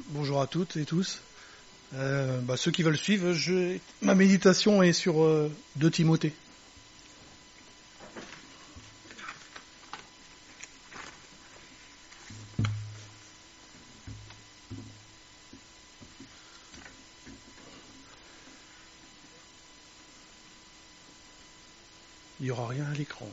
Bonjour à toutes et tous. Ceux qui veulent suivre, ma méditation est sur 2 Timothée. Il n'y aura rien à l'écran.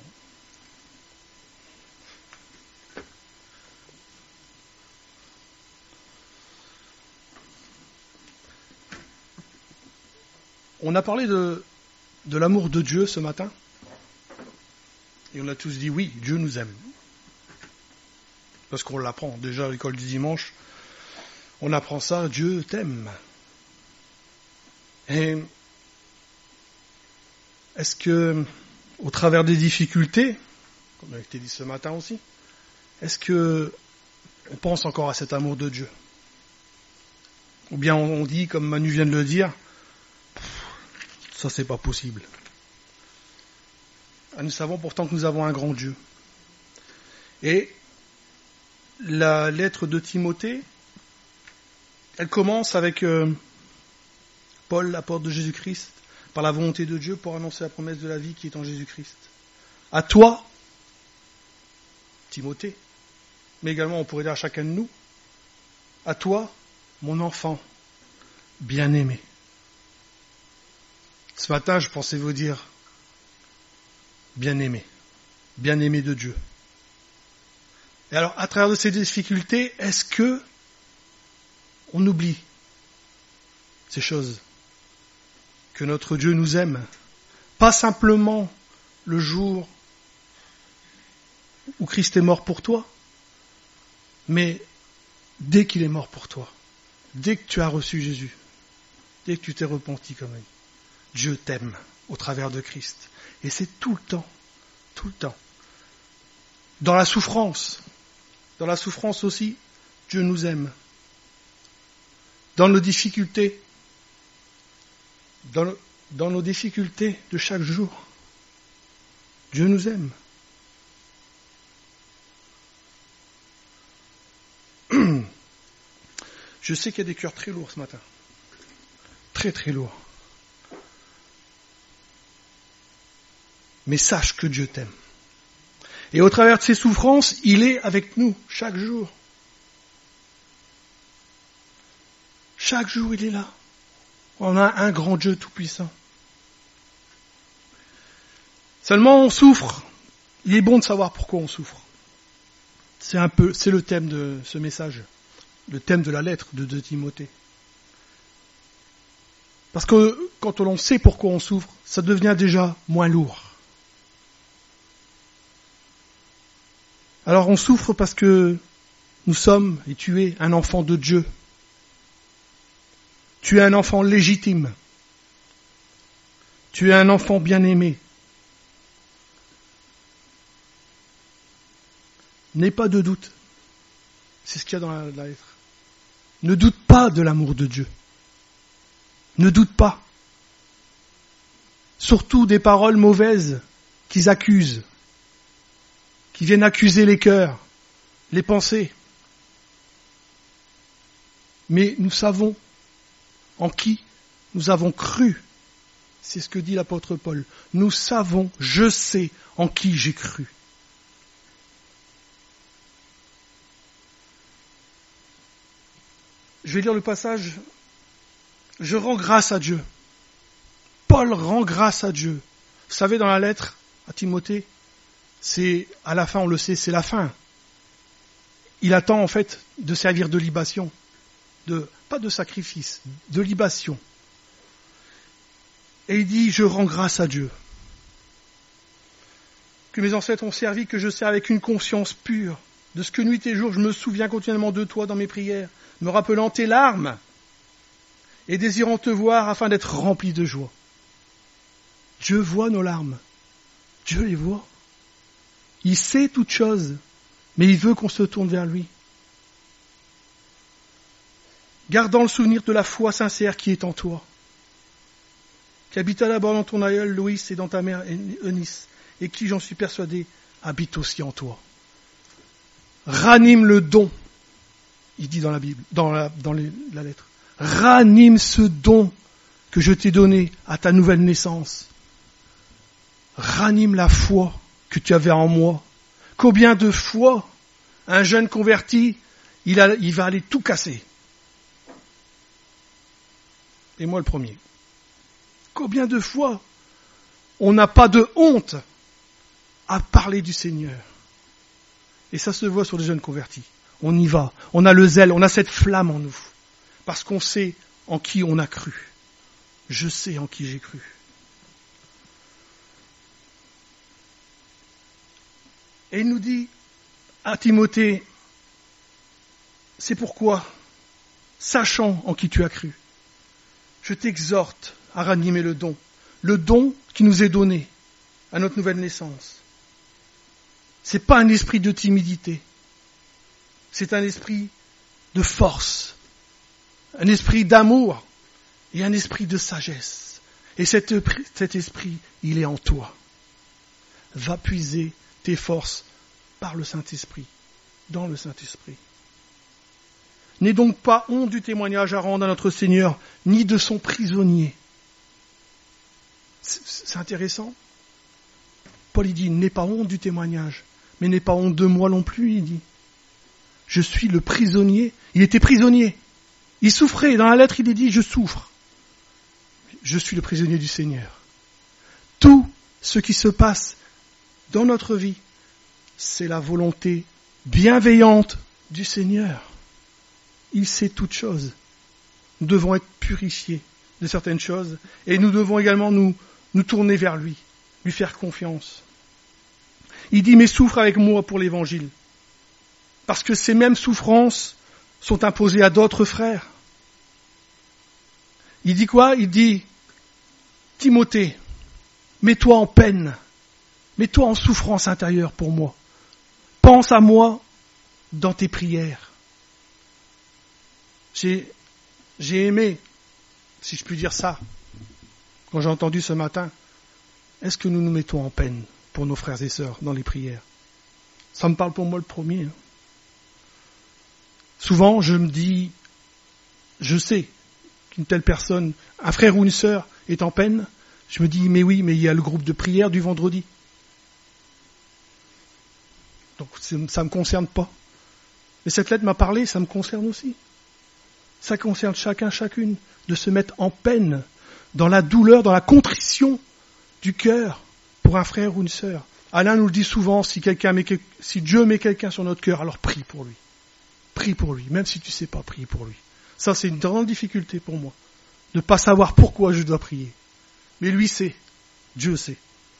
On a parlé de l'amour de Dieu ce matin. Et on a tous dit oui, Dieu nous aime. Parce qu'on l'apprend. Déjà à l'école du dimanche, on apprend ça, Dieu t'aime. Et est-ce que, au travers des difficultés, comme a été dit ce matin aussi, est-ce que on pense encore à cet amour de Dieu? Ou bien on dit, comme Manu vient de le dire, ça c'est pas possible. Nous savons pourtant que nous avons un grand Dieu. Et la lettre de Timothée, elle commence avec Paul, l'apôtre de Jésus-Christ, par la volonté de Dieu pour annoncer la promesse de la vie qui est en Jésus-Christ. À toi, Timothée, mais également on pourrait dire à chacun de nous, à toi, mon enfant bien-aimé. Ce matin, je pensais vous dire bien-aimé de Dieu. Et alors, à travers de ces difficultés, est-ce que on oublie ces choses? Que notre Dieu nous aime, pas simplement le jour où Christ est mort pour toi, mais dès qu'il est mort pour toi, dès que tu as reçu Jésus, dès que tu t'es repenti comme lui, Dieu t'aime au travers de Christ. Et c'est tout le temps. Dans la souffrance aussi, Dieu nous aime. Dans nos difficultés, dans nos difficultés de chaque jour, Dieu nous aime. Je sais qu'il y a des cœurs très lourds ce matin. Très très lourds. Mais sache que Dieu t'aime. Et au travers de ses souffrances, il est avec nous chaque jour. Chaque jour, il est là. On a un grand Dieu tout-puissant. Seulement, on souffre. Il est bon de savoir pourquoi on souffre. C'est le thème de ce message. Le thème de la lettre de 2 Timothée. Parce que quand on sait pourquoi on souffre, ça devient déjà moins lourd. Alors on souffre parce que nous sommes, et tu es, un enfant de Dieu. Tu es un enfant légitime. Tu es un enfant bien-aimé. N'aie pas de doute. C'est ce qu'il y a dans la lettre. Ne doute pas de l'amour de Dieu. Ne doute pas. Surtout des paroles mauvaises qu'ils accusent, qui viennent accuser les cœurs, les pensées. Mais nous savons en qui nous avons cru. C'est ce que dit l'apôtre Paul. Nous savons, je sais en qui j'ai cru. Je vais lire le passage. Je rends grâce à Dieu. Paul rend grâce à Dieu. Vous savez, dans la lettre à Timothée, c'est, à la fin, on le sait, c'est la fin. Il attend, en fait, de servir de libation. Pas de sacrifice, de libation. Et il dit, je rends grâce à Dieu. Que mes ancêtres ont servi, que je sers avec une conscience pure. De ce que nuit et jour, je me souviens continuellement de toi dans mes prières, me rappelant tes larmes et désirant te voir afin d'être rempli de joie. Dieu voit nos larmes. Dieu les voit. Il sait toutes choses, mais il veut qu'on se tourne vers lui. Gardant le souvenir de la foi sincère qui est en toi, qui habita d'abord dans ton aïeul Loïs et dans ta mère Eunice, et qui, j'en suis persuadé, habite aussi en toi. Ranime le don il dit dans la Bible, la lettre, ranime ce don que je t'ai donné à ta nouvelle naissance. Ranime la foi que tu avais en moi. Combien de fois un jeune converti, il va aller tout casser. Et moi le premier. Combien de fois on n'a pas de honte à parler du Seigneur. Et ça se voit sur les jeunes convertis. On y va, on a le zèle, on a cette flamme en nous. Parce qu'on sait en qui on a cru. Je sais en qui j'ai cru. Et il nous dit à Timothée, c'est pourquoi, sachant en qui tu as cru, je t'exhorte à ranimer le don qui nous est donné à notre nouvelle naissance. C'est pas un esprit de timidité, c'est un esprit de force, un esprit d'amour et un esprit de sagesse. Et cet esprit, il est en toi. Va puiser tes forces par le Saint-Esprit, dans le Saint-Esprit. N'aie donc pas honte du témoignage à rendre à notre Seigneur, ni de son prisonnier. C'est intéressant. Paul il dit, n'aie pas honte du témoignage, mais n'aie pas honte de moi non plus, il dit. Je suis le prisonnier. Il était prisonnier. Il souffrait. Dans la lettre, il est dit, je souffre. Je suis le prisonnier du Seigneur. Tout ce qui se passe dans notre vie, c'est la volonté bienveillante du Seigneur. Il sait toutes choses. Nous devons être purifiés de certaines choses et nous devons également nous tourner vers lui faire confiance. Il dit, mais souffre avec moi pour l'évangile. Parce que ces mêmes souffrances sont imposées à d'autres frères. Il dit quoi? Il dit, Timothée, mets-toi en peine, mets-toi en souffrance intérieure pour moi. Pense à moi dans tes prières. J'ai aimé, si je puis dire ça, quand j'ai entendu ce matin, est-ce que nous nous mettons en peine pour nos frères et sœurs dans les prières? Ça me parle pour moi le premier. Souvent, je me dis, je sais qu'une telle personne, un frère ou une sœur est en peine, je me dis, mais oui, mais il y a le groupe de prière du vendredi. Donc ça ne me concerne pas. Mais cette lettre m'a parlé, ça me concerne aussi. Ça concerne chacune, de se mettre en peine, dans la douleur, dans la contrition du cœur, pour un frère ou une sœur. Alain nous le dit souvent, si Dieu met quelqu'un sur notre cœur, alors prie pour lui. Prie pour lui, même si tu ne sais pas prier pour lui. Ça, c'est une grande difficulté pour moi, de ne pas savoir pourquoi je dois prier. Mais lui sait, Dieu sait.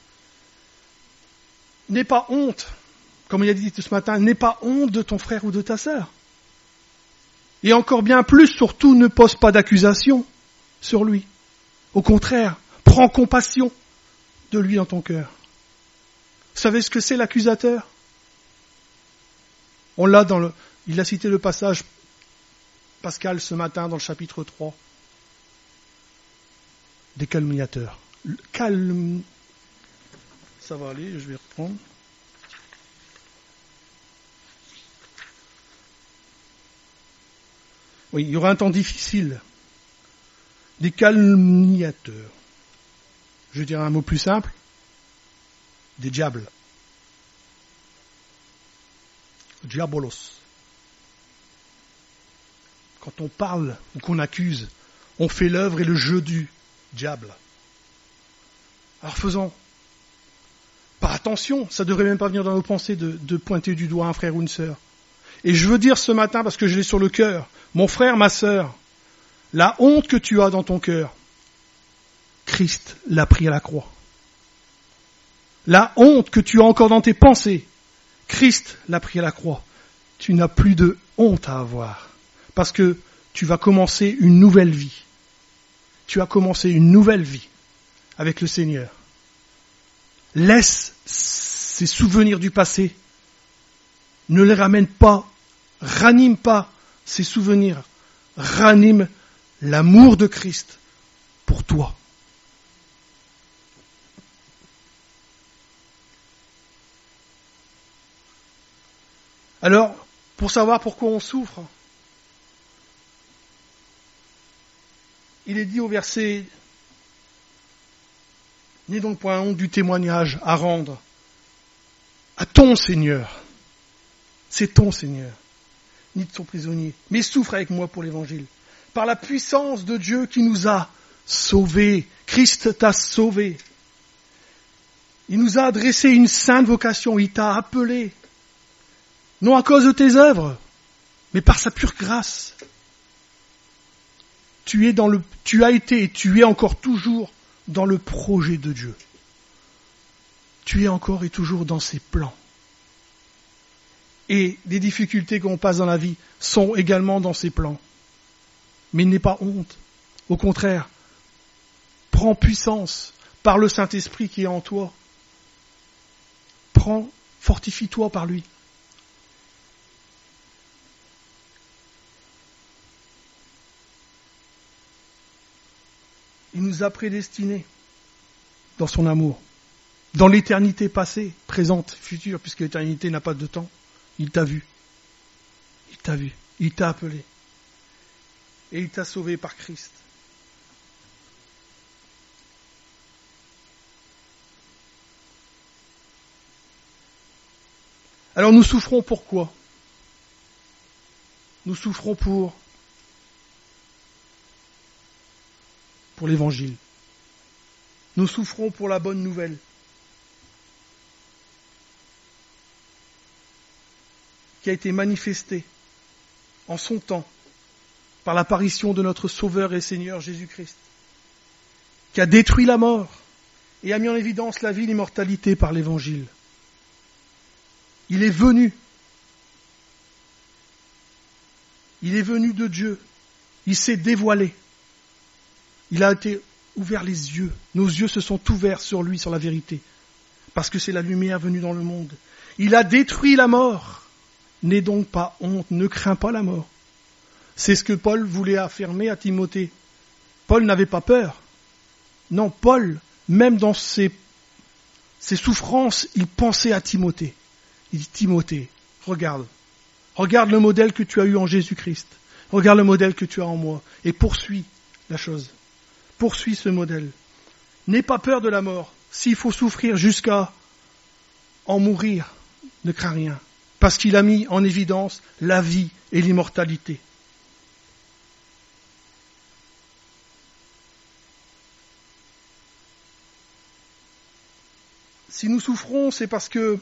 N'aie pas honte, comme il a dit ce matin, n'aie pas honte de ton frère ou de ta sœur. Et encore bien plus, surtout, ne pose pas d'accusation sur lui. Au contraire, prends compassion de lui dans ton cœur. Vous savez ce que c'est l'accusateur? On l'a il a cité le passage, Pascal, ce matin, dans le chapitre 3, des calomniateurs. Ça va aller, je vais reprendre. Oui, il y aura un temps difficile. Des calomniateurs. Je dirais un mot plus simple. Des diables. Diabolos. Quand on parle ou qu'on accuse, on fait l'œuvre et le jeu du diable. Alors faisons. Par attention, ça ne devrait même pas venir dans nos pensées de pointer du doigt un frère ou une sœur. Et je veux dire ce matin, parce que je l'ai sur le cœur, mon frère, ma sœur, la honte que tu as dans ton cœur, Christ l'a pris à la croix. La honte que tu as encore dans tes pensées, Christ l'a pris à la croix. Tu n'as plus de honte à avoir, parce que tu vas commencer une nouvelle vie. Tu as commencé une nouvelle vie avec le Seigneur. Laisse ces souvenirs du passé. Ne les ramène pas. Ranime pas ces souvenirs. Ranime l'amour de Christ pour toi. Alors, pour savoir pourquoi on souffre, il est dit au verset « N'aie donc point honte du témoignage à rendre à ton Seigneur. » C'est ton Seigneur, ni de son prisonnier. Mais souffre avec moi pour l'évangile. Par la puissance de Dieu qui nous a sauvés. Christ t'a sauvé. Il nous a adressé une sainte vocation. Il t'a appelé. Non à cause de tes œuvres, mais par sa pure grâce. Tu as été et tu es encore toujours dans le projet de Dieu. Tu es encore et toujours dans ses plans. Et les difficultés qu'on passe dans la vie sont également dans ses plans. Mais n'aie pas honte. Au contraire, prends puissance par le Saint-Esprit qui est en toi. Fortifie-toi par lui. Il nous a prédestinés dans son amour, dans l'éternité passée, présente, future, puisque l'éternité n'a pas de temps. Il t'a vu, il t'a appelé, et il t'a sauvé par Christ. Alors nous souffrons pourquoi ? Nous souffrons pour l'évangile. Nous souffrons pour la bonne nouvelle. Qui a été manifestée en son temps par l'apparition de notre Sauveur et Seigneur Jésus-Christ, qui a détruit la mort et a mis en évidence la vie et l'immortalité par l'évangile. Il est venu de Dieu, il s'est dévoilé. Il a été ouvert les yeux. Nos yeux se sont ouverts sur lui, sur la vérité. Parce que c'est la lumière venue dans le monde. Il a détruit la mort. N'aie donc pas honte, ne crains pas la mort. C'est ce que Paul voulait affirmer à Timothée. Paul n'avait pas peur. Non, Paul, même dans ses souffrances, il pensait à Timothée. Il dit, Timothée, regarde le modèle que tu as eu en Jésus-Christ. Regarde le modèle que tu as en moi. Et poursuis la chose. Poursuis ce modèle. N'aie pas peur de la mort. S'il faut souffrir jusqu'à en mourir, ne crains rien. Parce qu'il a mis en évidence la vie et l'immortalité. Si nous souffrons, c'est parce que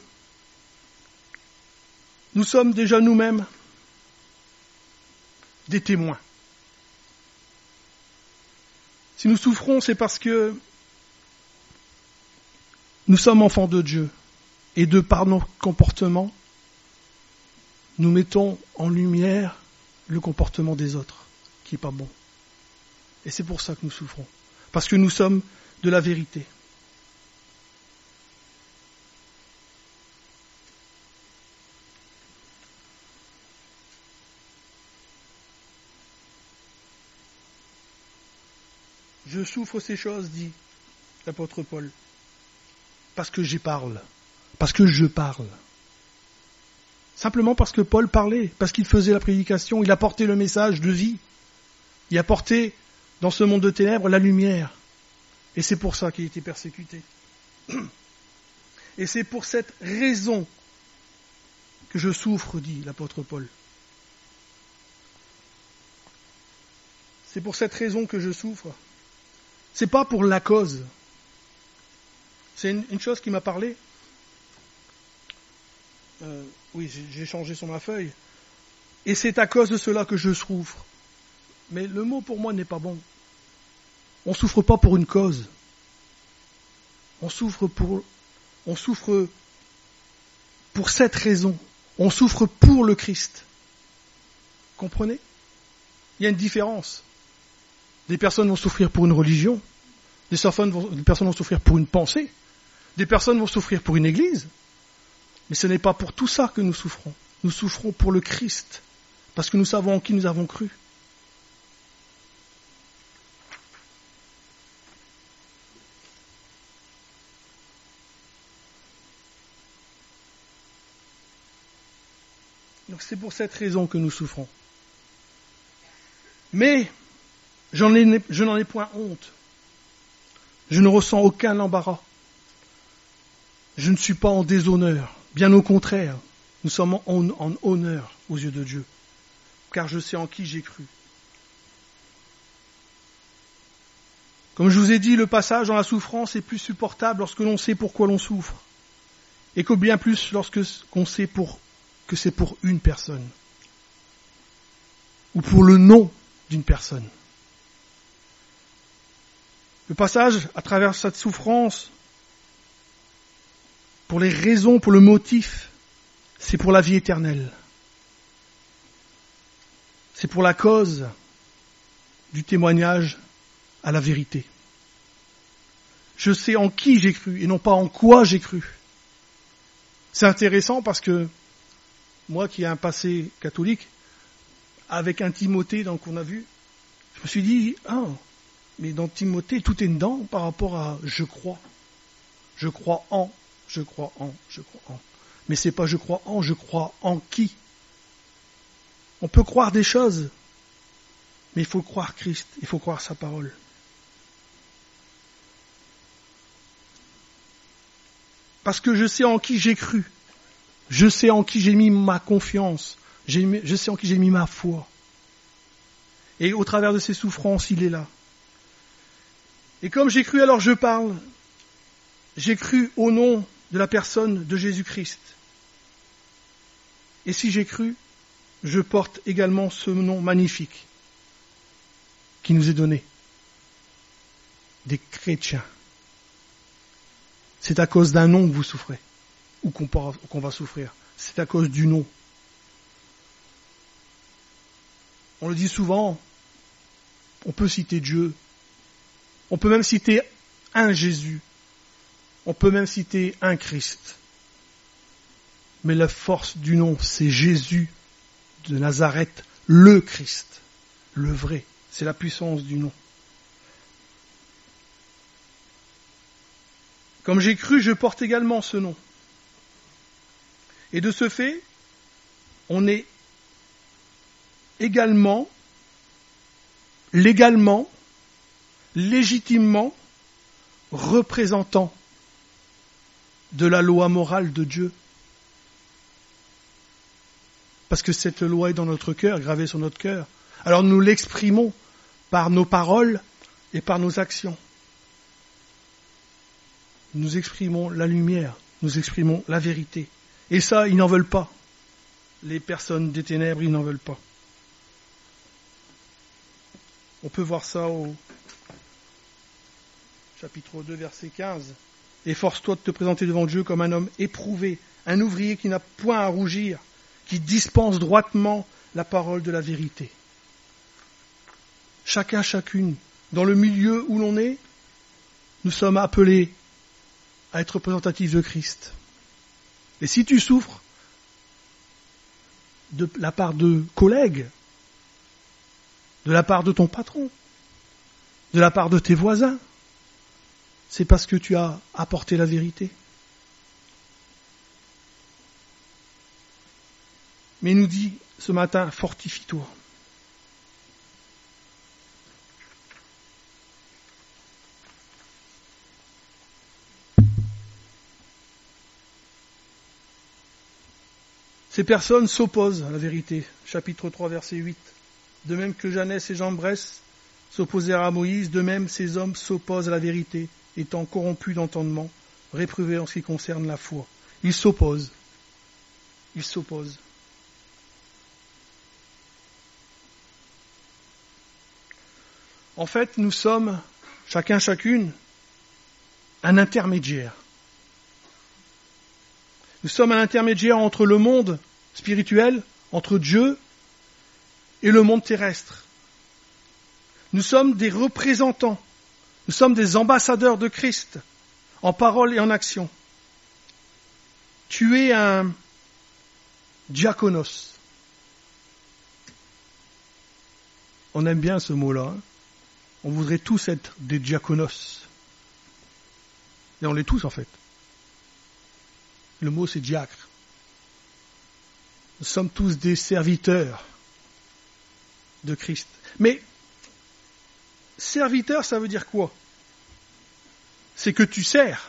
nous sommes déjà nous-mêmes des témoins. Si nous souffrons, c'est parce que nous sommes enfants de Dieu et de par nos comportements, nous mettons en lumière le comportement des autres, qui n'est pas bon. Et c'est pour ça que nous souffrons. Parce que nous sommes de la vérité. Je souffre ces choses, dit l'apôtre Paul, parce que j'y parle, parce que je parle. Simplement parce que Paul parlait, parce qu'il faisait la prédication, il apportait le message de vie. Il apportait dans ce monde de ténèbres la lumière. Et c'est pour ça qu'il était persécuté. Et c'est pour cette raison que je souffre, dit l'apôtre Paul. C'est pour cette raison que je souffre. C'est pas pour la cause. C'est une chose qui m'a parlé. Oui, j'ai changé sur ma feuille. Et c'est à cause de cela que je souffre. Mais le mot pour moi n'est pas bon. On ne souffre pas pour une cause. On souffre pour cette raison. On souffre pour le Christ. Comprenez ? Il y a une différence. Des personnes vont souffrir pour une religion. Des personnes vont souffrir pour une pensée. Des personnes vont souffrir pour une église. Mais ce n'est pas pour tout ça que nous souffrons. Nous souffrons pour le Christ. Parce que nous savons en qui nous avons cru. Donc c'est pour cette raison que nous souffrons. Mais Je n'en ai point honte. Je ne ressens aucun embarras. Je ne suis pas en déshonneur. Bien au contraire, nous sommes en honneur aux yeux de Dieu, car je sais en qui j'ai cru. Comme je vous ai dit, le passage dans la souffrance est plus supportable lorsque l'on sait pourquoi l'on souffre, et que bien plus lorsqu'on sait que c'est pour une personne, ou pour le nom d'une personne. Le passage à travers cette souffrance, pour les raisons, pour le motif, c'est pour la vie éternelle. C'est pour la cause du témoignage à la vérité. Je sais en qui j'ai cru et non pas en quoi j'ai cru. C'est intéressant parce que moi qui ai un passé catholique, avec un Timothée qu'on a vu, je me suis dit, mais dans Timothée, tout est dedans par rapport à je crois. Je crois en. Mais c'est pas je crois en qui. On peut croire des choses, mais il faut croire Christ, il faut croire sa parole. Parce que je sais en qui j'ai cru. Je sais en qui j'ai mis ma confiance. Je sais en qui j'ai mis ma foi. Et au travers de ces souffrances, il est là. Et comme j'ai cru, alors je parle. J'ai cru au nom de la personne de Jésus-Christ. Et si j'ai cru, je porte également ce nom magnifique qui nous est donné. Des chrétiens. C'est à cause d'un nom que vous souffrez, ou qu'on va souffrir. C'est à cause du nom. On le dit souvent, on peut citer Dieu, on peut même citer un Jésus, on peut même citer un Christ. Mais la force du nom, c'est Jésus de Nazareth, le Christ, le vrai. C'est la puissance du nom. Comme j'ai cru, je porte également ce nom. Et de ce fait, on est également, légalement, légitimement représentant de la loi morale de Dieu. Parce que cette loi est dans notre cœur, gravée sur notre cœur. Alors nous l'exprimons par nos paroles et par nos actions. Nous exprimons la lumière, nous exprimons la vérité. Et ça, ils n'en veulent pas. Les personnes des ténèbres, ils n'en veulent pas. On peut voir ça au chapitre 2, verset 15. « Efforce-toi de te présenter devant Dieu comme un homme éprouvé, un ouvrier qui n'a point à rougir, qui dispense droitement la parole de la vérité. » Chacun, chacune, dans le milieu où l'on est, nous sommes appelés à être représentatifs de Christ. Et si tu souffres de la part de collègues, de la part de ton patron, de la part de tes voisins, c'est parce que tu as apporté la vérité. Mais il nous dit ce matin, fortifie-toi. Ces personnes s'opposent à la vérité. Chapitre 3, verset 8. De même que Janès et Jambres s'opposèrent à Moïse, de même ces hommes s'opposent à la vérité, étant corrompus d'entendement, réprouvés en ce qui concerne la foi. Ils s'opposent. Ils s'opposent. En fait, nous sommes, chacun, chacune, un intermédiaire. Nous sommes un intermédiaire entre le monde spirituel, entre Dieu et le monde terrestre. Nous sommes des représentants, nous sommes des ambassadeurs de Christ, en parole et en action. Tu es un diakonos. On aime bien ce mot-là. On voudrait tous être des diakonos. Et on l'est tous en fait. Le mot c'est diacre. Nous sommes tous des serviteurs de Christ. Mais serviteur, ça veut dire quoi? C'est que tu sers.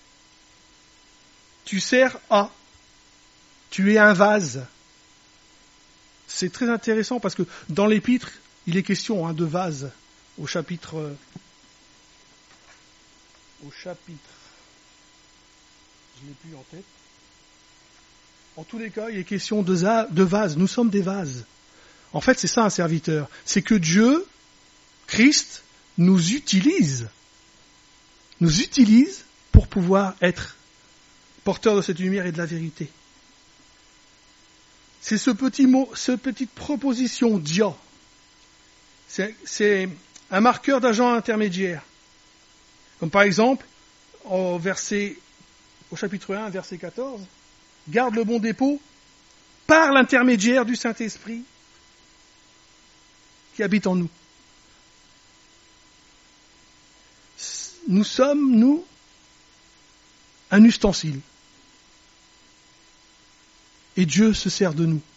Tu sers à. Tu es un vase. C'est très intéressant parce que dans l'épître, il est question de vase au chapitre. Je ne l'ai plus en tête. En tous les cas, il est question de vase. Nous sommes des vases. En fait, c'est ça un serviteur. C'est que Dieu, Christ, nous utilise pour pouvoir être porteurs de cette lumière et de la vérité. C'est ce petit mot, cette petite proposition dia. C'est un marqueur d'agent intermédiaire. Comme par exemple, au chapitre 1, verset 14, garde le bon dépôt par l'intermédiaire du Saint-Esprit qui habite en nous. Nous sommes, nous, un ustensile. Et Dieu se sert de nous.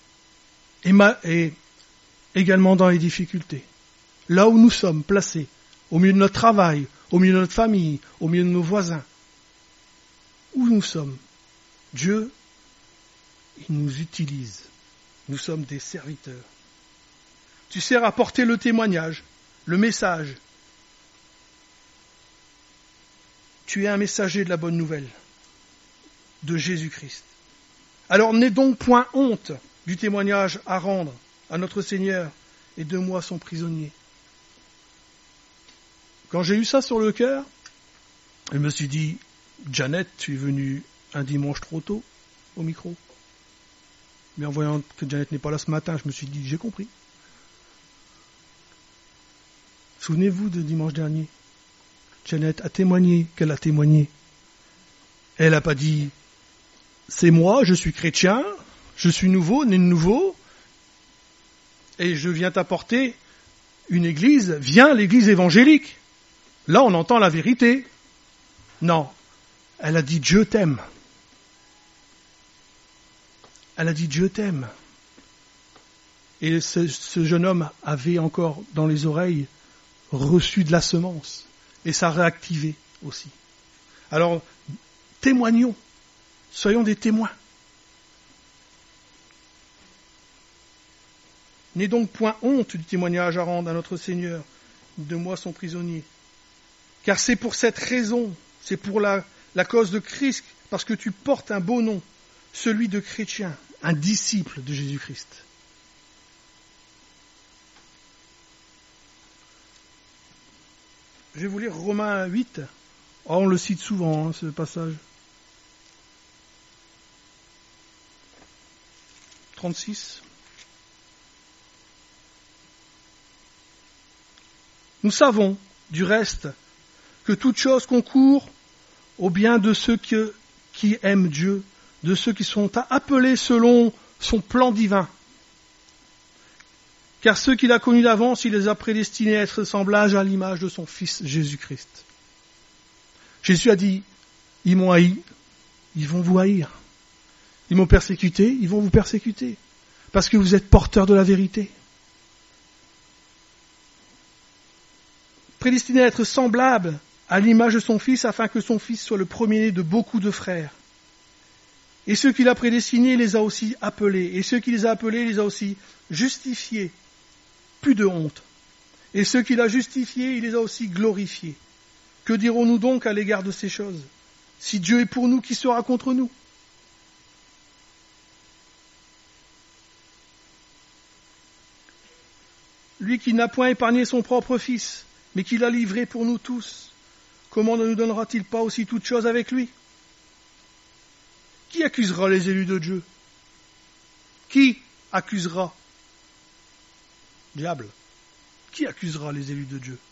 Et également dans les difficultés. Là où nous sommes placés, au milieu de notre travail, au milieu de notre famille, au milieu de nos voisins, où nous sommes, Dieu, il nous utilise. Nous sommes des serviteurs. Tu sers à porter le témoignage, le message. Tu es un messager de la bonne nouvelle, de Jésus-Christ. Alors n'aie donc point honte du témoignage à rendre à notre Seigneur, et 2 mois son prisonnier. Quand j'ai eu ça sur le cœur, je me suis dit, Janet, tu es venue un dimanche trop tôt au micro. Mais en voyant que Janet n'est pas là ce matin, je me suis dit, j'ai compris. Souvenez-vous de dimanche dernier. Janet a témoigné qu'elle a témoigné. Elle n'a pas dit, c'est moi, je suis chrétien, je suis nouveau, né de nouveau, et je viens t'apporter une église, viens l'église évangélique. Là, on entend la vérité. Non, elle a dit Dieu t'aime. Elle a dit Dieu t'aime. Et ce jeune homme avait encore dans les oreilles reçu de la semence. Et ça a réactivé aussi. Alors, témoignons. Soyons des témoins. N'aie donc point honte du témoignage à rendre à notre Seigneur, 2 mois son prisonnier. Car c'est pour cette raison, c'est pour la cause de Christ, parce que tu portes un beau nom, celui de chrétien, un disciple de Jésus-Christ. Je vais vous lire Romains 8. Oh, on le cite souvent, ce passage. 36. Nous savons, du reste, que toute chose concourt au bien de ceux qui aiment Dieu, de ceux qui sont appelés selon son plan divin. Car ceux qu'il a connus d'avance, il les a prédestinés à être semblables à l'image de son Fils Jésus-Christ. Jésus a dit, ils m'ont haï, ils vont vous haïr. Ils m'ont persécuté, ils vont vous persécuter. Parce que vous êtes porteurs de la vérité. Prédestiné à être semblable à l'image de son Fils, afin que son Fils soit le premier-né de beaucoup de frères. Et ceux qu'il a prédestinés, il les a aussi appelés. Et ceux qu'il les a appelés, il les a aussi justifiés. Plus de honte. Et ceux qu'il a justifiés, il les a aussi glorifiés. Que dirons-nous donc à l'égard de ces choses? Si Dieu est pour nous, qui sera contre nous? Lui qui n'a point épargné son propre Fils, mais qui l'a livré pour nous tous, comment ne nous donnera-t-il pas aussi toutes choses avec lui? Qui accusera les élus de Dieu? Qui accusera? Diable. Qui accusera les élus de Dieu?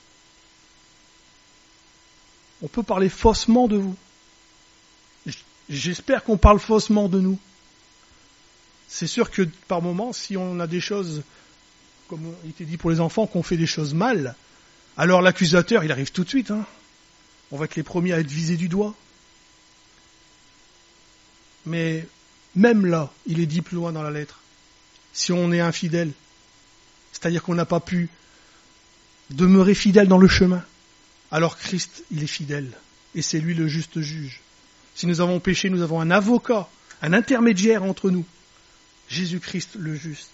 On peut parler faussement de vous. J'espère qu'on parle faussement de nous. C'est sûr que par moments, si on a des choses, comme il était dit pour les enfants, qu'on fait des choses mal, alors l'accusateur, il arrive tout de suite. On va être les premiers à être visés du doigt. Mais même là, il est dit plus loin dans la lettre, si on est infidèle, c'est-à-dire qu'on n'a pas pu Demeurez fidèles dans le chemin. Alors Christ, il est fidèle. Et c'est lui le juste juge. Si nous avons péché, nous avons un avocat, un intermédiaire entre nous. Jésus-Christ le juste.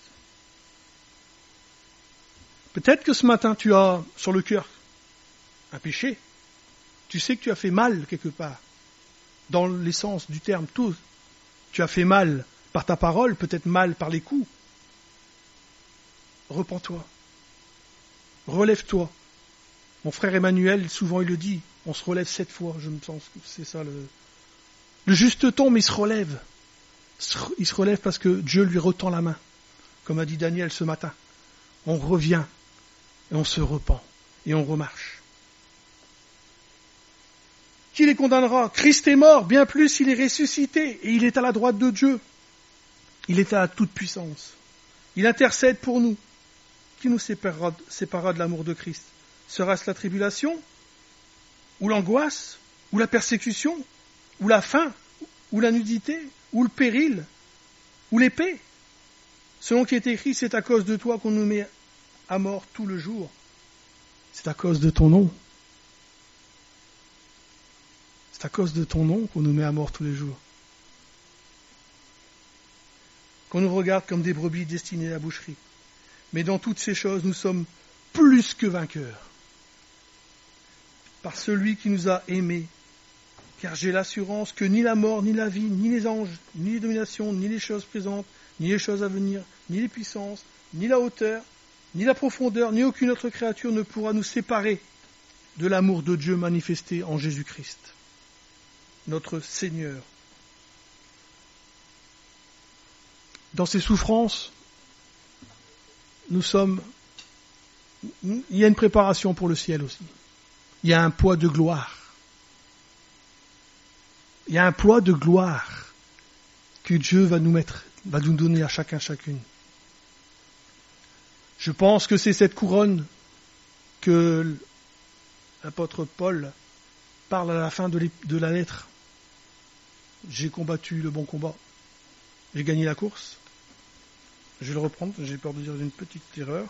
Peut-être que ce matin, tu as sur le cœur un péché. Tu sais que tu as fait mal quelque part. Dans l'essence du terme, tout. Tu as fait mal par ta parole, peut-être mal par les coups. Repens-toi. Relève-toi. Mon frère Emmanuel, souvent il le dit, on se relève 7 fois, je me sens que c'est ça le juste tombe, il se relève. Il se relève parce que Dieu lui retend la main. Comme a dit Daniel ce matin. On revient et on se repent et on remarche. Qui les condamnera? Christ est mort, bien plus il est ressuscité et il est à la droite de Dieu. Il est à la toute puissance. Il intercède pour nous. Qui nous séparera de l'amour de Christ? Sera-ce la tribulation? Ou l'angoisse? Ou la persécution? Ou la faim? Ou la nudité? Ou le péril? Ou l'épée? Selon qui est écrit, c'est à cause de toi qu'on nous met à mort tout le jour. C'est à cause de ton nom. C'est à cause de ton nom qu'on nous met à mort tous les jours. Qu'on nous regarde comme des brebis destinées à la boucherie. Mais dans toutes ces choses, nous sommes plus que vainqueurs. Par celui qui nous a aimés. Car j'ai l'assurance que ni la mort, ni la vie, ni les anges, ni les dominations, ni les choses présentes, ni les choses à venir, ni les puissances, ni la hauteur, ni la profondeur, ni aucune autre créature ne pourra nous séparer de l'amour de Dieu manifesté en Jésus-Christ, notre Seigneur. Dans ces souffrances, il y a une préparation pour le ciel aussi. Il y a un poids de gloire. Il y a un poids de gloire que Dieu va nous donner à chacun, chacune. Je pense que c'est cette couronne que l'apôtre Paul parle à la fin de la lettre. J'ai combattu le bon combat. J'ai gagné la course. Je vais le reprendre, j'ai peur de dire une petite erreur.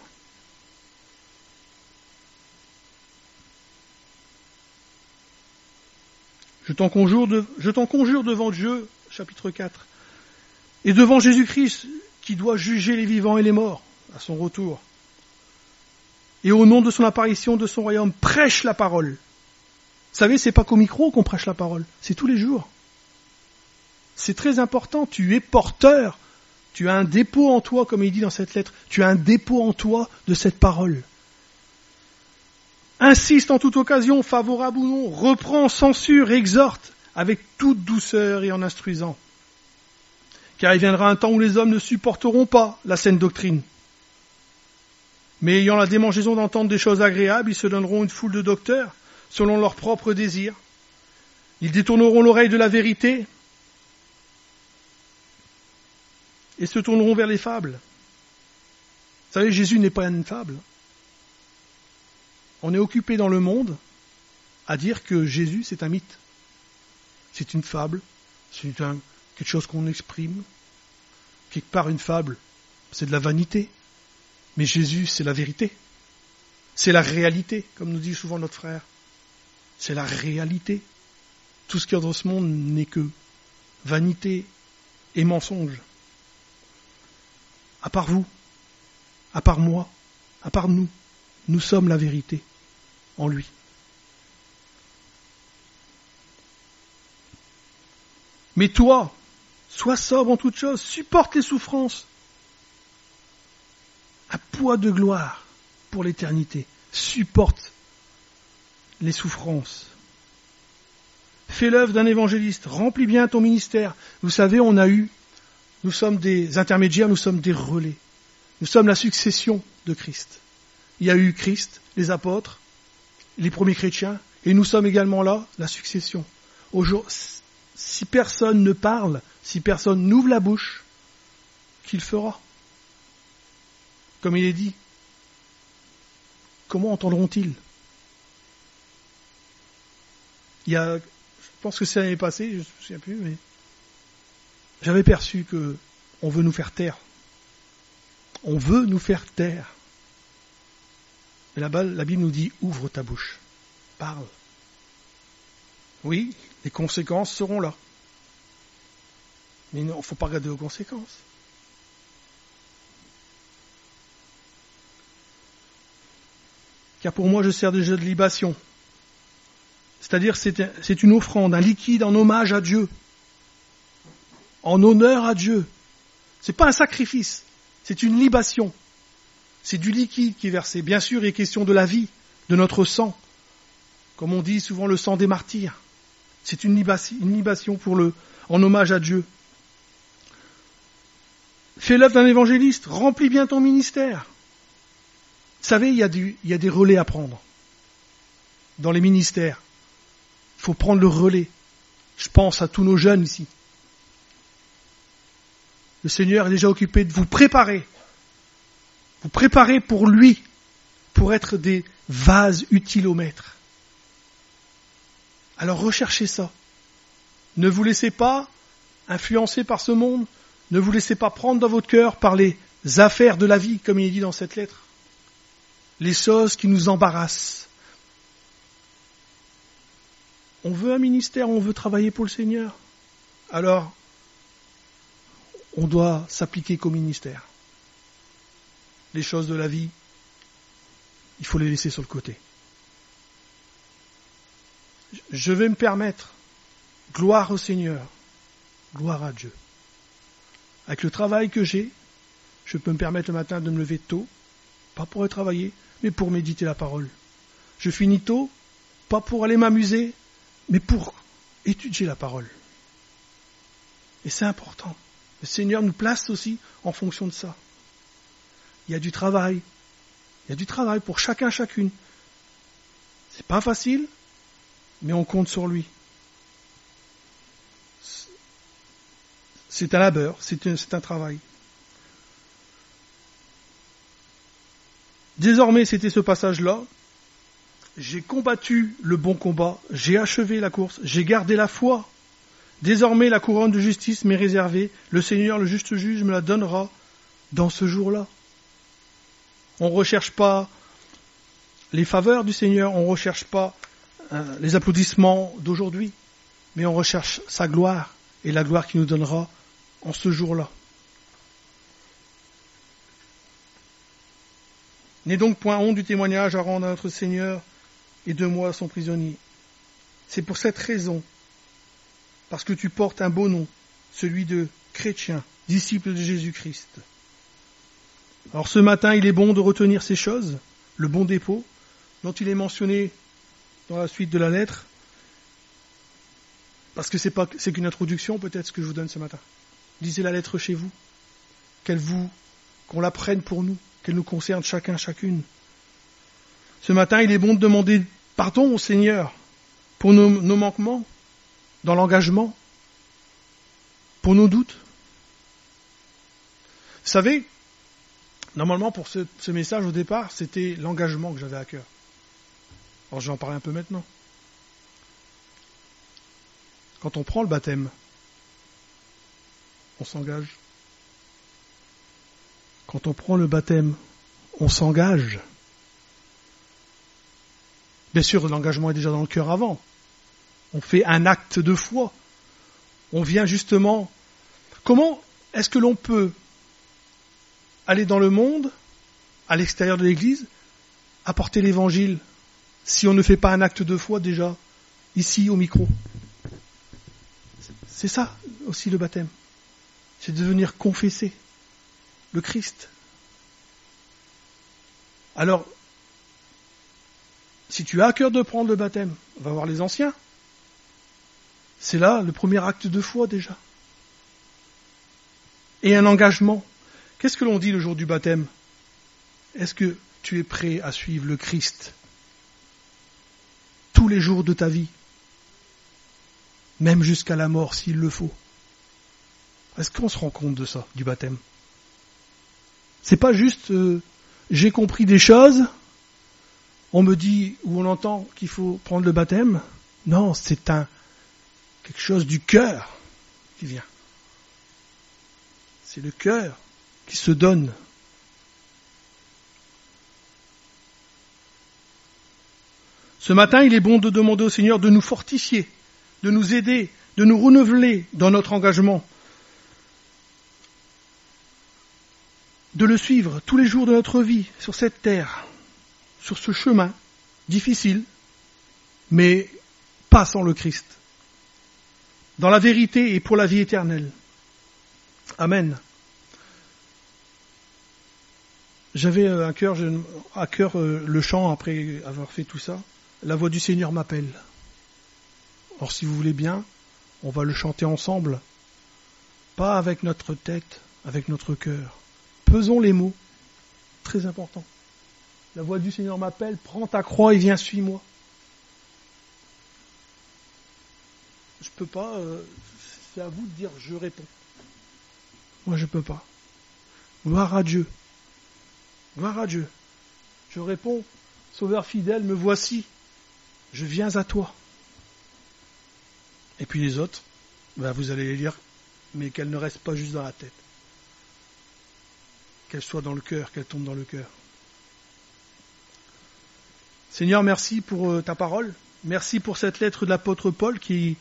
Je t'en conjure devant Dieu, chapitre 4, et devant Jésus-Christ, qui doit juger les vivants et les morts, à son retour. Et au nom de son apparition, de son royaume, prêche la parole. Vous savez, c'est pas qu'au micro qu'on prêche la parole, c'est tous les jours. C'est très important, tu es porteur, tu as un dépôt en toi, comme il dit dans cette lettre, tu as un dépôt en toi de cette parole. Insiste en toute occasion, favorable ou non, reprend, censure, exhorte, avec toute douceur et en instruisant. Car il viendra un temps où les hommes ne supporteront pas la saine doctrine. Mais ayant la démangeaison d'entendre des choses agréables, ils se donneront une foule de docteurs, selon leurs propres désirs. Ils détourneront l'oreille de la vérité et se tourneront vers les fables. Vous savez, Jésus n'est pas une fable. On est occupé dans le monde à dire que Jésus, c'est un mythe. C'est une fable, c'est quelque chose qu'on exprime. Quelque part, une fable, c'est de la vanité. Mais Jésus, c'est la vérité. C'est la réalité, comme nous dit souvent notre frère. C'est la réalité. Tout ce qu'il y a dans ce monde n'est que vanité et mensonge. À part vous, à part moi, à part nous, nous sommes la vérité en lui. Mais toi, sois sobre en toutes choses, supporte les souffrances. Un poids de gloire pour l'éternité. Supporte les souffrances. Fais l'œuvre d'un évangéliste, remplis bien ton ministère. Vous savez, nous sommes des intermédiaires, nous sommes des relais. Nous sommes la succession de Christ. Il y a eu Christ, les apôtres, les premiers chrétiens, et nous sommes également là, la succession. Aujourd'hui, si personne ne parle, si personne n'ouvre la bouche, qui le fera? Comme il est dit, comment entendront-ils? Je pense que c'est l'année passée, je ne me souviens plus, mais j'avais perçu que on veut nous faire taire. On veut nous faire taire. Mais là-bas, la Bible nous dit, ouvre ta bouche, parle. Oui, les conséquences seront là. Mais non, il ne faut pas regarder aux conséquences. Car pour moi, je sers déjà de libation. C'est-à-dire, c'est une offrande, un liquide en hommage à Dieu. En honneur à Dieu. C'est pas un sacrifice, c'est une libation. C'est du liquide qui est versé. Bien sûr, il est question de la vie, de notre sang. Comme on dit souvent, le sang des martyrs. C'est une libation en hommage à Dieu. Fais l'œuvre d'un évangéliste, remplis bien ton ministère. Vous savez, il y a des relais à prendre dans les ministères. Il faut prendre le relais. Je pense à tous nos jeunes ici. Le Seigneur est déjà occupé de vous préparer. Vous préparer pour lui, pour être des vases utiles au Maître. Alors recherchez ça. Ne vous laissez pas influencer par ce monde. Ne vous laissez pas prendre dans votre cœur par les affaires de la vie, comme il est dit dans cette lettre. Les choses qui nous embarrassent. On veut un ministère, on veut travailler pour le Seigneur. Alors, on doit s'appliquer qu'au ministère. Les choses de la vie, il faut les laisser sur le côté. Je vais me permettre, gloire au Seigneur, gloire à Dieu. Avec le travail que j'ai, je peux me permettre le matin de me lever tôt, pas pour aller travailler, mais pour méditer la parole. Je finis tôt, pas pour aller m'amuser, mais pour étudier la parole. Et c'est important. Le Seigneur nous place aussi en fonction de ça. Il y a du travail. Il y a du travail pour chacun, chacune. C'est pas facile, mais on compte sur lui. C'est un labeur, c'est un travail. Désormais, c'était ce passage-là. J'ai combattu le bon combat, j'ai achevé la course, j'ai gardé la foi. Désormais, la couronne de justice m'est réservée. Le Seigneur, le juste juge, me la donnera dans ce jour-là. On ne recherche pas les faveurs du Seigneur, on ne recherche pas les applaudissements d'aujourd'hui, mais on recherche sa gloire et la gloire qu'il nous donnera en ce jour-là. N'est donc point honte du témoignage à rendre à notre Seigneur et de moi son prisonnier. C'est pour cette raison, parce que tu portes un beau nom, celui de chrétien, disciple de Jésus-Christ. Alors ce matin, il est bon de retenir ces choses, le bon dépôt, dont il est mentionné dans la suite de la lettre, parce que c'est qu'une introduction peut-être ce que je vous donne ce matin. Lisez la lettre chez vous, qu'on la prenne pour nous, qu'elle nous concerne chacun, chacune. Ce matin, il est bon de demander pardon au Seigneur pour nos manquements, dans l'engagement, pour nos doutes. Vous savez, normalement pour ce message au départ, c'était l'engagement que j'avais à cœur. Alors je vais en parler un peu maintenant. Quand on prend le baptême, on s'engage. Quand on prend le baptême, on s'engage. Bien sûr, l'engagement est déjà dans le cœur avant. On fait un acte de foi. On vient justement... Comment est-ce que l'on peut aller dans le monde, à l'extérieur de l'Église, apporter l'Évangile, si on ne fait pas un acte de foi déjà, ici au micro? C'est ça aussi le baptême. C'est de venir confesser le Christ. Alors, si tu as à cœur de prendre le baptême, va voir les anciens. C'est là le premier acte de foi déjà. Et un engagement. Qu'est-ce que l'on dit le jour du baptême? Est-ce que tu es prêt à suivre le Christ tous les jours de ta vie, même jusqu'à la mort s'il le faut? Est-ce qu'on se rend compte de ça, du baptême? C'est pas juste j'ai compris des choses, on me dit ou on entend qu'il faut prendre le baptême. Non, c'est quelque chose du cœur qui vient. C'est le cœur qui se donne. Ce matin, il est bon de demander au Seigneur de nous fortifier, de nous aider, de nous renouveler dans notre engagement, de le suivre tous les jours de notre vie sur cette terre, sur ce chemin difficile, mais pas sans le Christ, dans la vérité et pour la vie éternelle. Amen. J'avais à cœur le chant après avoir fait tout ça. La voix du Seigneur m'appelle. Alors si vous voulez bien, on va le chanter ensemble, pas avec notre tête, avec notre cœur. Pesons les mots, très important. La voix du Seigneur m'appelle, prends ta croix et viens, suis-moi. Je peux pas, c'est à vous de dire je réponds. Moi je peux pas. Gloire à Dieu. Gloire à Dieu. Je réponds, Sauveur fidèle, me voici. Je viens à toi. Et puis les autres, vous allez les lire, mais qu'elles ne restent pas juste dans la tête. Qu'elles soient dans le cœur, qu'elles tombent dans le cœur. Seigneur, merci pour ta parole. Merci pour cette lettre de l'apôtre Paul qui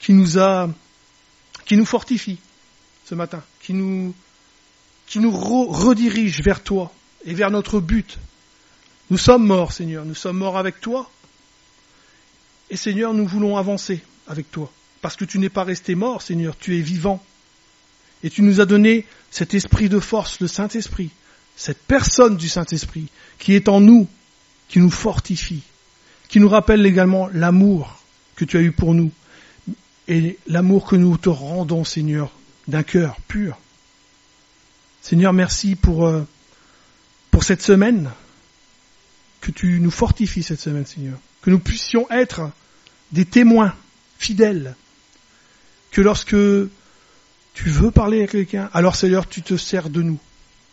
nous fortifie ce matin, qui nous redirige vers toi et vers notre but. Nous sommes morts, Seigneur, nous sommes morts avec toi. Et Seigneur, nous voulons avancer avec toi. Parce que tu n'es pas resté mort, Seigneur, tu es vivant. Et tu nous as donné cet esprit de force, le Saint-Esprit, cette personne du Saint-Esprit qui est en nous, qui nous fortifie, qui nous rappelle également l'amour que tu as eu pour nous et l'amour que nous te rendons, Seigneur, d'un cœur pur. Seigneur, merci pour cette semaine, que tu nous fortifies cette semaine, Seigneur, que nous puissions être des témoins fidèles, que lorsque tu veux parler à quelqu'un, alors Seigneur, tu te sers de nous.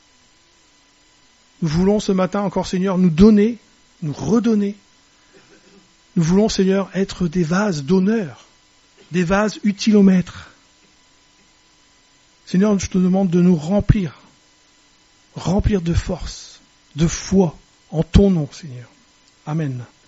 Nous voulons ce matin encore, Seigneur, nous donner, nous redonner. Nous voulons, Seigneur, être des vases d'honneur, des vases utiles au Maître. Seigneur, je te demande de nous remplir de force, de foi, en ton nom, Seigneur. Amen.